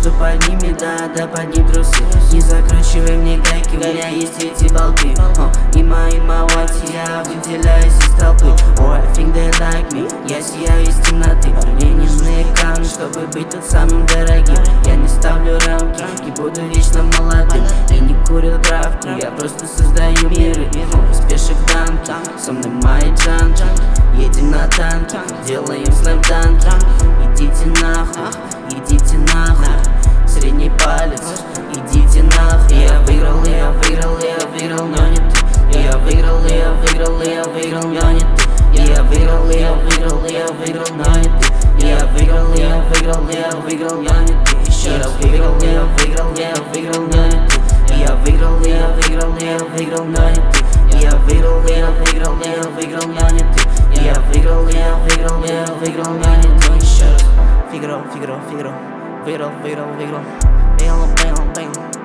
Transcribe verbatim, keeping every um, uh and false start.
что подними, да, да подним трусы. Не закручивай мне гайки, у меня есть эти болты. О, и мои мавати, я выделяюсь из толпы. Oh, I think they like me, я сияю из темноты. Мне не нужны камни, чтобы быть тут самым дорогим. Я не ставлю рамки и буду вечно молодым. Я не курю травку, я просто создаю миры. Спешек танки, со мной мои джанки. Едем на танке, делаем слэм-танки. Идите нахуй, идите нахуй. Средний палец, идите нахуй. Я выиграл, я выиграл, я выиграл, но не ты. Я выиграл, я выиграл, я выиграл, но не ты. Я выиграл, я выиграл, я выиграл, но не ты. Я выиграл, я выиграл, я выиграл, но не ты. Еще раз выиграл, я выиграл, я выиграл, но не ты. Я выиграл, я выиграл, я выиграл, но не ты. Я выиграл, я выиграл, я выиграл, но не ты. Я выиграл, я выиграл, я выиграл, но не ты. Еще раз. Фигро, фигро, фигро. Выиграл, выиграл, выиграл. Выиграл, выиграл, выиграл.